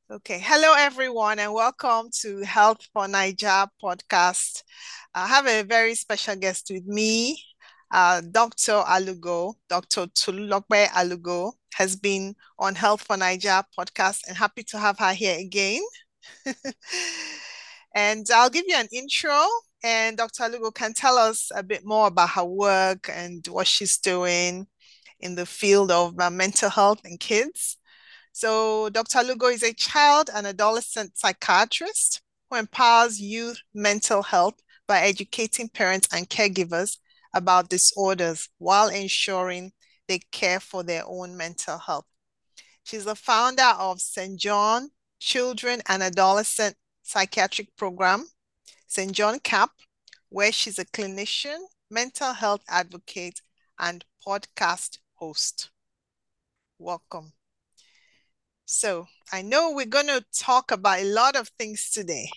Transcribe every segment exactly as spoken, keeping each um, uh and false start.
Okay, hello everyone, and welcome to Health for Naija podcast. I have a very special guest with me, uh, Doctor Alugo. Doctor Tolulope Alugo has been on Health for Naija podcast, and happy to have her here again. And I'll give you an intro, and Doctor Alugo can tell us a bit more about her work and what she's doing in the field of uh, mental health and kids. So, Doctor Lugo is a child and adolescent psychiatrist who empowers youth mental health by educating parents and caregivers about disorders while ensuring they care for their own mental health. She's the founder of Saint John Children and Adolescent Psychiatric Program, Saint John CAP, where she's a clinician, mental health advocate, and podcast host. Welcome. So I know we're going to talk about a lot of things today.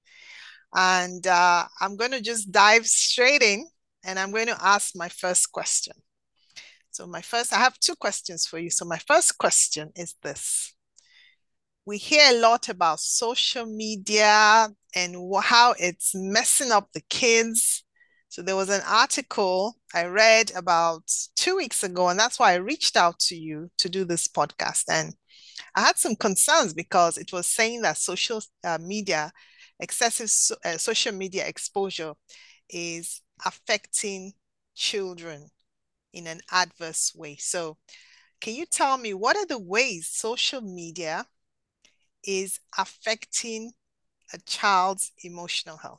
And uh, I'm going to just dive straight in and I'm going to ask my first question. So, my first, I have two questions for you. So, my first question is this. We hear a lot about social media and how it's messing up the kids. So, there was an article I read about two weeks ago, and that's why I reached out to you to do this podcast. And I had some concerns because it was saying that social uh, media, excessive so, uh, social media exposure is affecting children in an adverse way. So, can you tell me what are the ways social media is affecting a child's emotional health?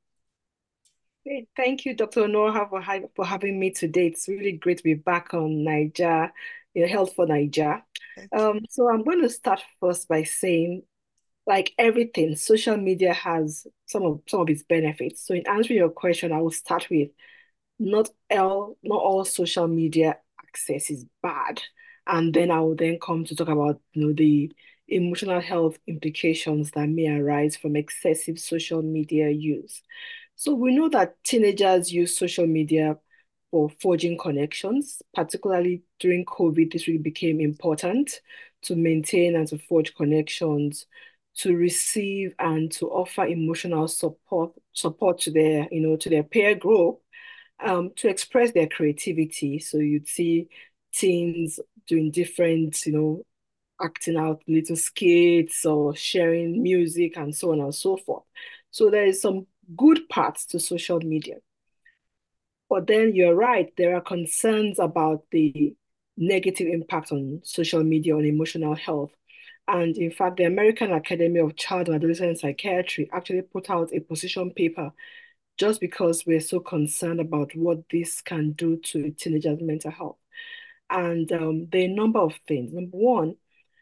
Hey, thank you, Doctor Noha, for, ha for having me today. It's really great to be back on Niger, you know, Health for Niger. Thank you. Um, so I'm going to start first by saying, like everything, social media has some of some of its benefits. So in answering your question, I will start with not all not all social media access is bad, and then I will then come to talk about you know the emotional health implications that may arise from excessive social media use. So we know that teenagers use social media for forging connections, particularly during COVID. This really became important to maintain and to forge connections, to receive and to offer emotional support support to their, you know, to their peer group, um, to express their creativity. So you'd see teens doing different, you know, acting out little skits or sharing music and so on and so forth. So there is some good parts to social media. But then you're right, there are concerns about the negative impact on social media on emotional health. And in fact, the American Academy of Child and Adolescent Psychiatry actually put out a position paper just because we're so concerned about what this can do to a teenager's mental health. And um, there are a number of things. Number one,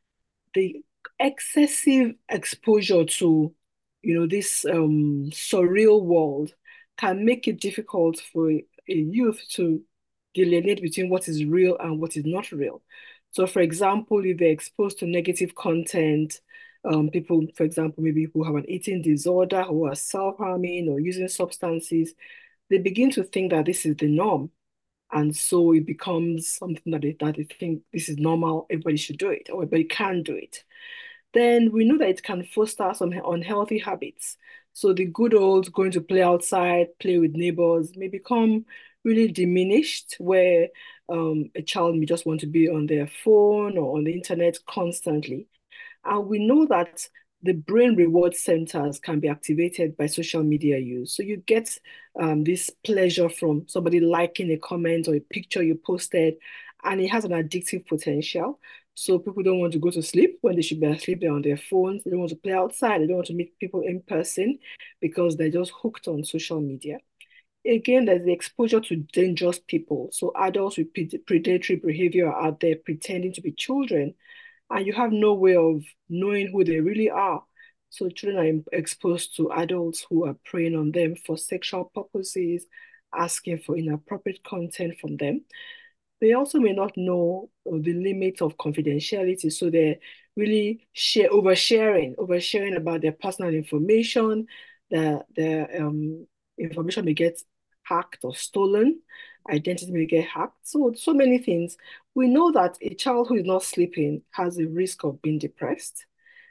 the excessive exposure to, you know, this um, surreal world can make it difficult for a, a youth to delineate between what is real and what is not real. So, for example, if they're exposed to negative content, um, people, for example, maybe who have an eating disorder, who are self-harming or using substances, they begin to think that this is the norm. And so it becomes something that they, that they think this is normal, everybody should do it, or everybody can do it. Then we know that it can foster some unhealthy habits. So the good old going to play outside, play with neighbors may become really diminished, where um, a child may just want to be on their phone or on the internet constantly. And we know that the brain reward centers can be activated by social media use. So you get um, this pleasure from somebody liking a comment or a picture you posted, and it has an addictive potential. So people don't want to go to sleep when they should be asleep. They're on their phones. They don't want to play outside. They don't want to meet people in person because they're just hooked on social media. Again, there's the exposure to dangerous people. So adults with predatory behavior are out there pretending to be children, and you have no way of knowing who they really are. So children are exposed to adults who are preying on them for sexual purposes, asking for inappropriate content from them. They also may not know the limits of confidentiality, so they're really share oversharing, oversharing about their personal information. The their um, information may get hacked or stolen, identity may get hacked. So so many things. We know that a child who is not sleeping has a risk of being depressed.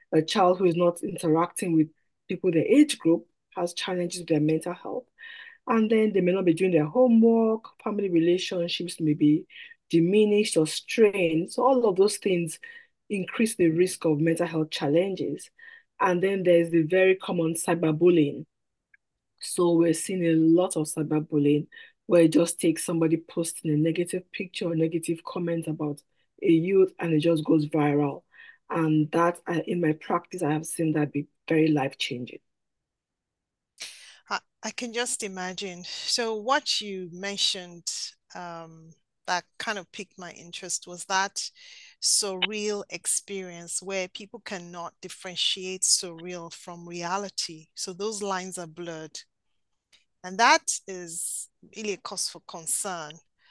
A child who is not interacting with people their age group has challenges with their mental health. And then they may not be doing their homework, family relationships may be diminished or strained. So all of those things increase the risk of mental health challenges. And then there's the very common cyberbullying. So we're seeing a lot of cyberbullying where it just takes somebody posting a negative picture or negative comment about a youth and it just goes viral. And that, uh, in my practice, I have seen that be very life-changing. I, I can just imagine. So what you mentioned um, that kind of piqued my interest was that surreal experience where people cannot differentiate surreal from reality. So those lines are blurred. And that is really a cause for concern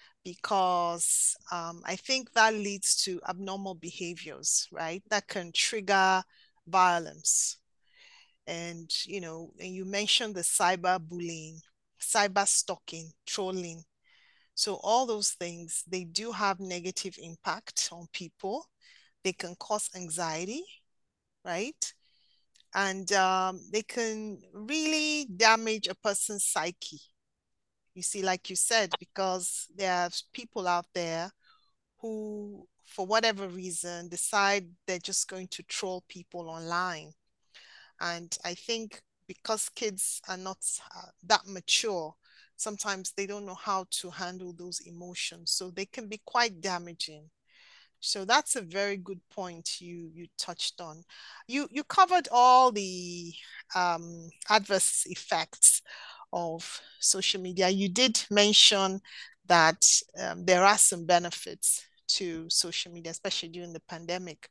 because um, I think that leads to abnormal behaviors, right? That can trigger violence. And, you know, and you mentioned the cyber bullying, cyber stalking, trolling. So all those things, they do have negative impact on people. They can cause anxiety, right? And um, they can really damage a person's psyche. You see, like you said, because there are people out there who, for whatever reason, decide they're just going to troll people online. And I think because kids are not uh, that mature, sometimes they don't know how to handle those emotions. So they can be quite damaging. So that's a very good point you you touched on. You you covered all the um, adverse effects of social media. You did mention that um, there are some benefits to social media, especially during the pandemic.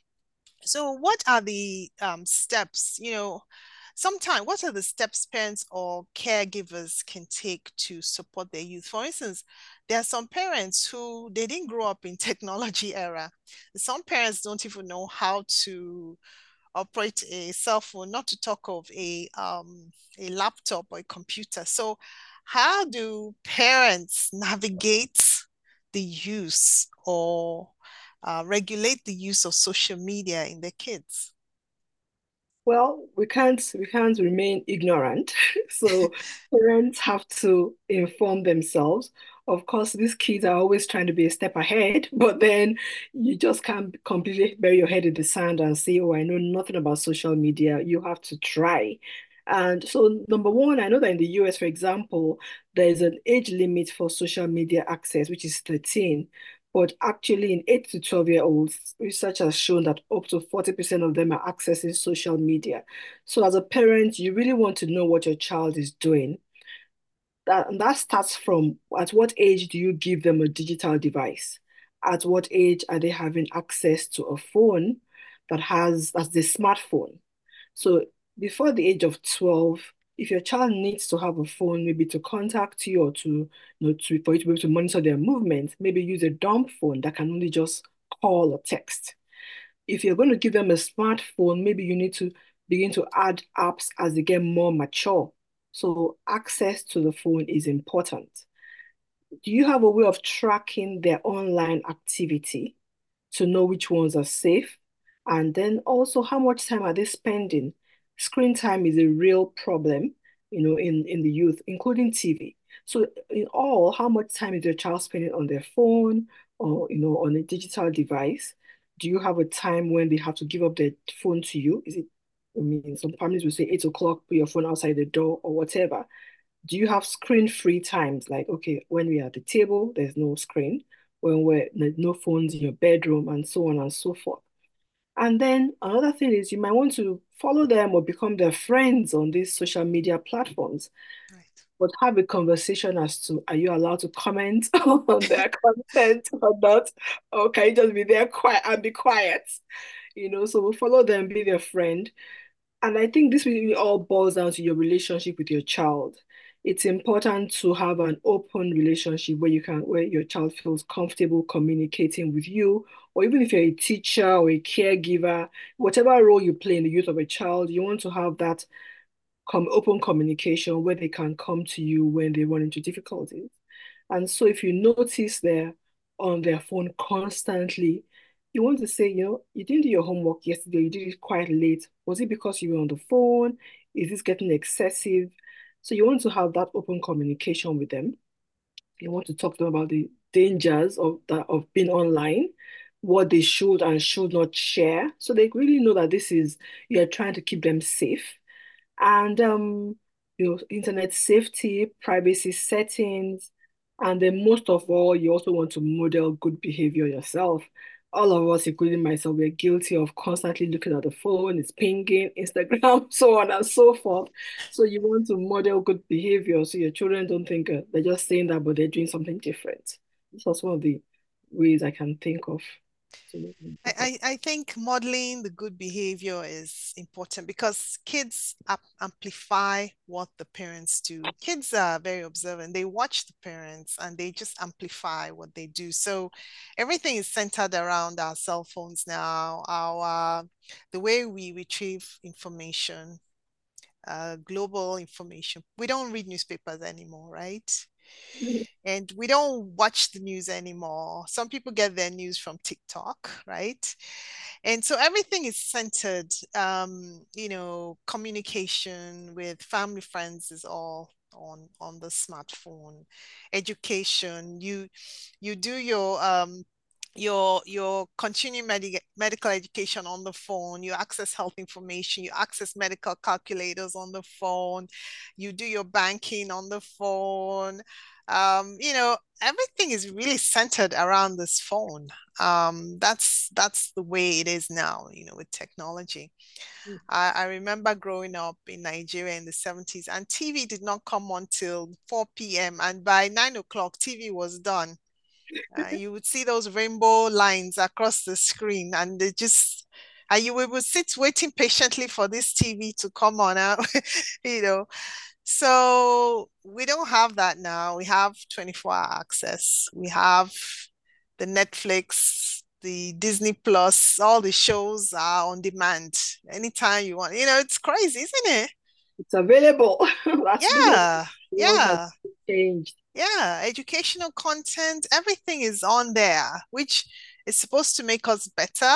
So what are the um, steps, you know, sometimes what are the steps parents or caregivers can take to support their youth? For instance, there are some parents who they didn't grow up in technology era. Some parents don't even know how to operate a cell phone, not to talk of a um, a laptop or a computer. So how do parents navigate the use or uh, regulate the use of social media in their kids? Well, we can't we can't remain ignorant. So parents have to inform themselves. Of course, these kids are always trying to be a step ahead, but then you just can't completely bury your head in the sand and say, "Oh, I know nothing about social media." You have to try. And so, number one, I know that in the U S, for example, there is an age limit for social media access, which is thirteen. But actually, in eight to twelve year olds, research has shown that up to forty percent of them are accessing social media. So, as a parent, you really want to know what your child is doing. That, and that starts from at what age do you give them a digital device? At what age are they having access to a phone that has, that's the smartphone? So before the age of twelve, if your child needs to have a phone, maybe to contact you or to, you know, to, for you to be able to monitor their movements, maybe use a dumb phone that can only just call or text. If you're going to give them a smartphone, maybe you need to begin to add apps as they get more mature. So access to the phone is important. Do you have a way of tracking their online activity to know which ones are safe? And then also, how much time are they spending? Screen time is a real problem, you know, in, in the youth, including T V. So in all, how much time is your child spending on their phone or, you know, on a digital device? Do you have a time when they have to give up their phone to you? Is it, I mean, some families will say eight o'clock, put your phone outside the door or whatever. Do you have screen-free times? Like, okay, when we're at the table, there's no screen. When we're there's no phones in your bedroom, and so on and so forth. And then another thing is you might want to follow them or become their friends on these social media platforms, Right. but have a conversation as to are you allowed to comment on their content or not? Or can you just be there quiet and be quiet? You know, so we'll follow them, be their friend, and I think this really all boils down to your relationship with your child. It's important to have an open relationship where you can, where your child feels comfortable communicating with you, or even if you're a teacher or a caregiver, whatever role you play in the youth of a child, you want to have that com open communication where they can come to you when they run into difficulties. And so if you notice they're on their phone constantly, You want to say, you know, you didn't do your homework yesterday, you did it quite late. Was it because you were on the phone? Is this getting excessive? So you want to have that open communication with them. You want to talk to them about the dangers of that of being online, what they should and should not share. So they really know that this is you're trying to keep them safe. And um, you know, internet safety, privacy settings, and then most of all, you also want to model good behavior yourself. All of us, including myself, we're guilty of constantly looking at the phone, it's pinging, Instagram, so on and so forth. So you want to model good behavior so your children don't think uh, they're just saying that, but they're doing something different. This was one of the ways I can think of to make them I, better. I I think modeling the good behavior is important because kids ap amplify what the parents do. Kids are very observant. They watch the parents and they just amplify what they do. So everything is centered around our cell phones now, our the way we retrieve information, uh, global information. We don't read newspapers anymore, right? And we don't watch the news anymore. Some people get their news from TikTok, right? And so everything is centered, um, you know, communication with family, friends is all on on the smartphone. Education, you you do your um your your continuing medi medical education on the phone, you access health information, you access medical calculators on the phone, you do your banking on the phone. Um, you know, everything is really centered around this phone. Um, that's that's the way it is now, you know, with technology. I, I remember growing up in Nigeria in the seventies, and T V did not come on till four p m. And by nine o'clock, T V was done. Uh, you would see those rainbow lines across the screen, and they just, and you would sit waiting patiently for this T V to come on out, you know. So we don't have that now. We have twenty-four hour access. We have the Netflix, the Disney Plus, all the shows are on demand anytime you want. You know, it's crazy, isn't it? It's available. That's been one of Yeah, the ones that's yeah, changed. yeah. Educational content, everything is on there, which is supposed to make us better.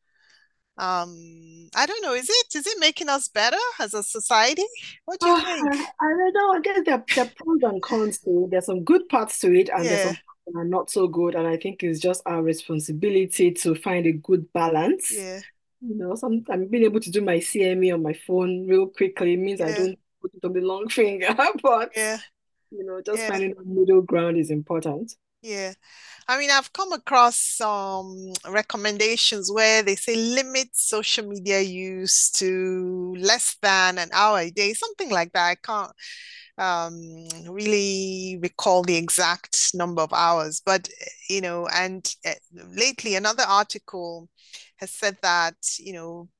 Um, I don't know, is it is it making us better as a society? What do you Oh, think? I, I don't know. I guess there, there are pros and cons to it. There's some good parts to it, and there's some Yeah, parts that are not so good. And I think it's just our responsibility to find a good balance. yeah, You know, some I'm being able to do my C M E on my phone real quickly means I yeah, don't put it on the long finger. But yeah, you know, just yeah. finding a middle ground is important. Yeah. I mean, I've come across some recommendations where they say limit social media use to less than an hour a day, something like that. I can't um, really recall the exact number of hours, but you know, and uh, lately another article has said that, you know,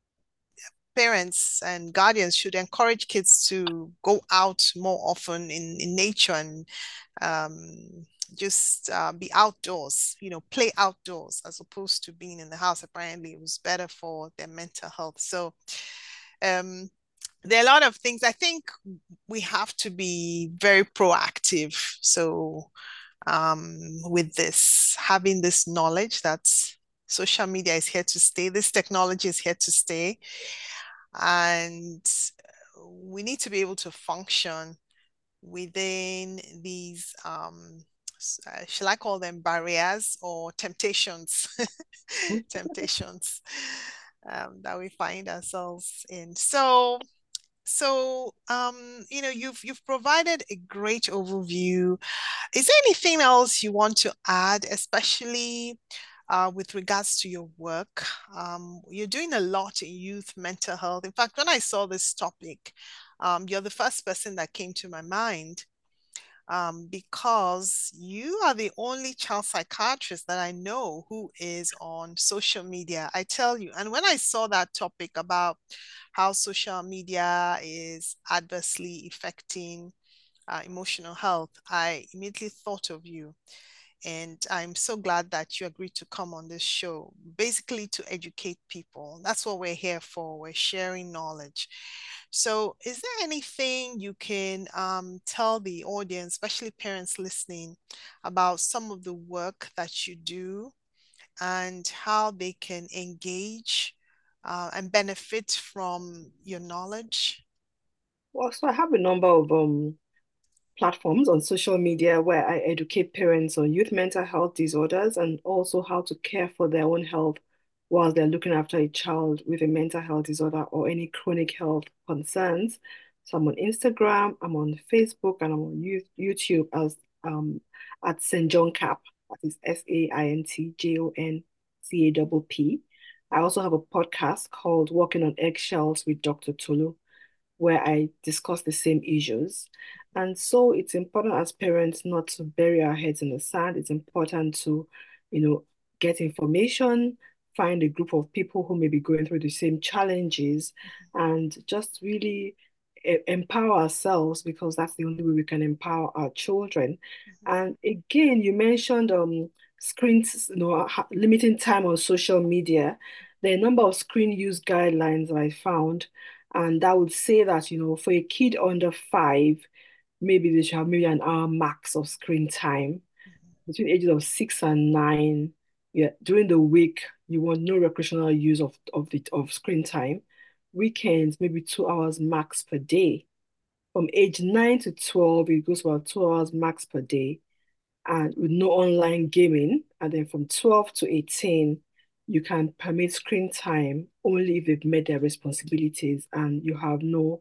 parents and guardians should encourage kids to go out more often in, in nature and um, just uh, be outdoors, you know, play outdoors as opposed to being in the house. Apparently, it was better for their mental health. So, um, there are a lot of things. I think we have to be very proactive. So, um, with this, having this knowledge that social media is here to stay, this technology is here to stay, and we need to be able to function within these um uh, shall I call them barriers or temptations temptations um, that we find ourselves in. So so um you know you've you've provided a great overview. Is there anything else you want to add, especially uh, with regards to your work? Um, you're doing a lot in youth mental health. In fact, when I saw this topic, um, you're the first person that came to my mind, um, because you are the only child psychiatrist that I know who is on social media. I tell you, and when I saw that topic about how social media is adversely affecting uh, emotional health, I immediately thought of you. And I'm so glad that you agreed to come on this show, basically to educate people. That's what we're here for. We're sharing knowledge. So, is there anything you can um, tell the audience, especially parents listening, about some of the work that you do and how they can engage uh, and benefit from your knowledge? Well, so I have a number of um platforms on social media where I educate parents on youth mental health disorders and also how to care for their own health while they're looking after a child with a mental health disorder or any chronic health concerns. So I'm on Instagram, I'm on Facebook, and I'm on YouTube as um at Saint John Cap. That is S A I N T J O N C A P P. I also have a podcast called Walking on Eggshells with Doctor Tolu, where I discuss the same issues. And so it's important as parents not to bury our heads in the sand. It's important to, you know, get information, find a group of people who may be going through the same challenges, and just really e- empower ourselves because that's the only way we can empower our children. Mhm. And again, you mentioned um screens, you know, ha- limiting time on social media. There are a number of screen use guidelines that I found, and that would say that, you know, for a kid under five, maybe they should have maybe an hour max of screen time. Between ages of six and nine, yeah, during the week, you want no recreational use of, of the of screen time. Weekends, maybe two hours max per day. From age nine to twelve, it goes about two hours max per day and with no online gaming. And then from twelve to eighteen, you can permit screen time only if they've met their responsibilities and you have no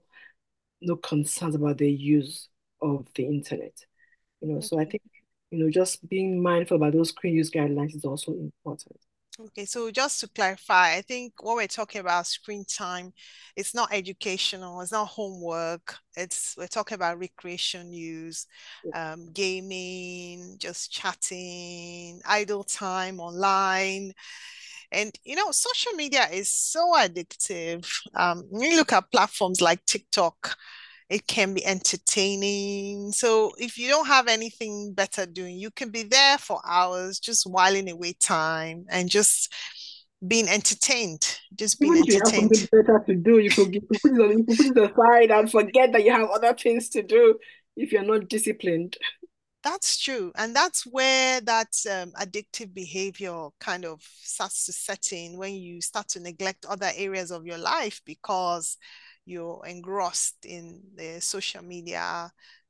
no concerns about the use of the internet. You know, so I Okay. think, you know, just being mindful about those screen use guidelines is also important. Okay, so just to clarify, I think what we're talking about screen time, it's not educational, it's not homework. It's we're talking about recreation use, Yeah. um, gaming, just chatting, idle time online. And you know, social media is so addictive. Um, when you look at platforms like TikTok, it can be entertaining. So if you don't have anything better doing, you can be there for hours just whiling away time and just being entertained, just being Even if you have entertained. something better to do, you could, you could put it on, you could put it aside and forget that you have other things to do if you're not disciplined. That's true. And that's where that um, addictive behavior kind of starts to set in when you start to neglect other areas of your life because you're engrossed in the social media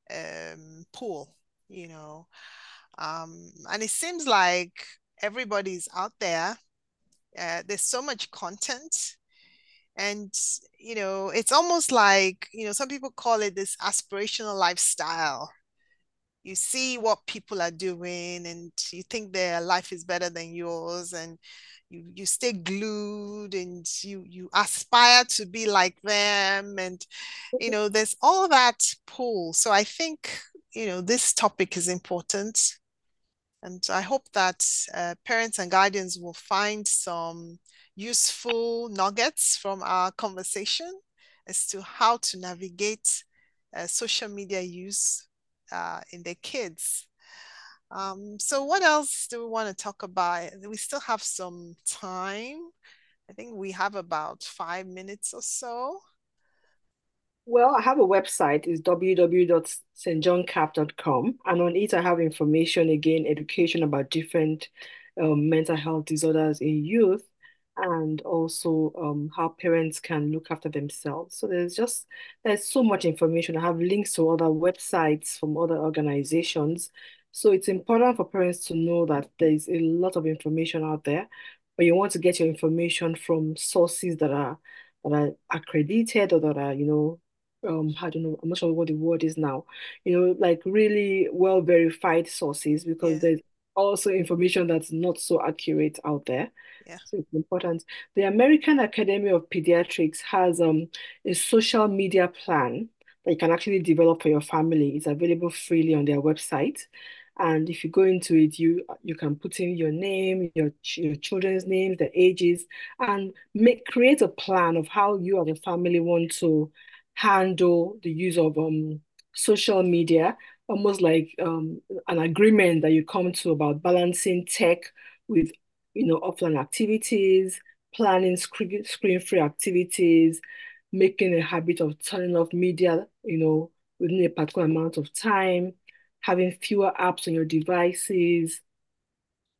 um, pool, you know. Um, and it seems like everybody's out there. Uh, there's so much content. And, you know, it's almost like, you know, some people call it this aspirational lifestyle. You see what people are doing and you think their life is better than yours and you you stay glued and you you aspire to be like them and you know there's all that pull. So I think you know this topic is important and I hope that uh, parents and guardians will find some useful nuggets from our conversation as to how to navigate uh, social media use uh, in their kids. Um, so, what else do we want to talk about? We still have some time. I think we have about five minutes or so. Well, I have a website, it's w w w dot st john cap dot com, and on it I have information again, education about different um, mental health disorders in youth, and also um, how parents can look after themselves. So there's just there's so much information. I have links to other websites from other organizations. So it's important for parents to know that there's a lot of information out there, but you want to get your information from sources that are that are accredited or that are, you know, um I don't know, I'm not sure what the word is now, you know, like really well verified sources because Yeah, there's also information that's not so accurate out there. yeah. So it's important. The American Academy of Pediatrics has um a social media plan that you can actually develop for your family. It's available freely on their website. And if you go into it, you you can put in your name, your ch- your children's names, their ages, and make create a plan of how you as a family want to handle the use of um social media, almost like um an agreement that you come to about balancing tech with, you know, offline activities, planning screen screen-free activities, making a habit of turning off media, you know, within a particular amount of time, having fewer apps on your devices,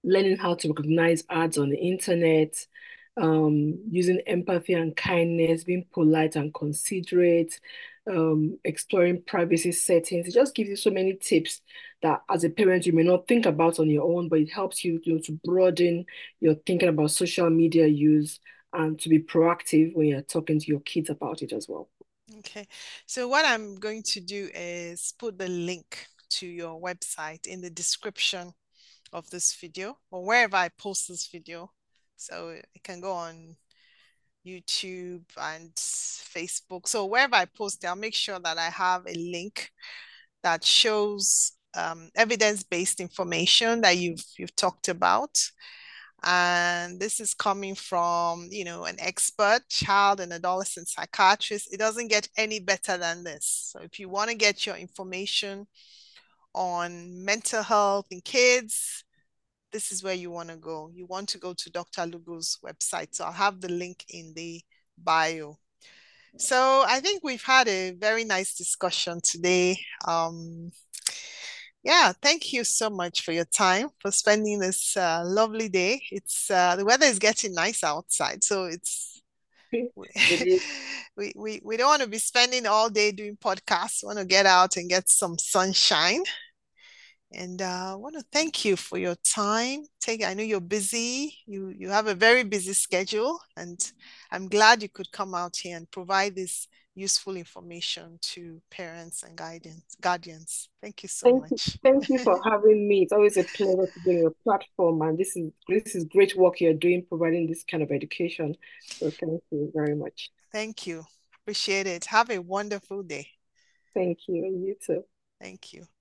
learning how to recognize ads on the internet, um, using empathy and kindness, being polite and considerate, um, exploring privacy settings. It just gives you so many tips that as a parent you may not think about on your own, but it helps you, you know, to broaden your thinking about social media use and to be proactive when you're talking to your kids about it as well. Okay. So what I'm going to do is put the link to your website in the description of this video or wherever I post this video. So it can go on YouTube and Facebook. So wherever I post it, I'll make sure that I have a link that shows um, evidence-based information that you've you've talked about. And this is coming from, you know, an expert child and adolescent psychiatrist. It doesn't get any better than this. So if you want to get your information on mental health in kids, this is where you want to go. You want to go to Doctor Lugo's website. So I'll have the link in the bio. So I think we've had a very nice discussion today. Um, yeah, thank you so much for your time, for spending this uh, lovely day. It's uh, the weather is getting nice outside, so it's we, It is. we we we don't want to be spending all day doing podcasts. We want to get out and get some sunshine. And uh, I want to thank you for your time. Take, I know you're busy. You you have a very busy schedule, and I'm glad you could come out here and provide this useful information to parents and guidance guardians. Thank you so Thank you. much. Thank you for having me. It's always a pleasure to be on your platform, and this is this is great work you're doing, providing this kind of education. So thank you very much. Thank you. Appreciate it. Have a wonderful day. Thank you. You too. Thank you.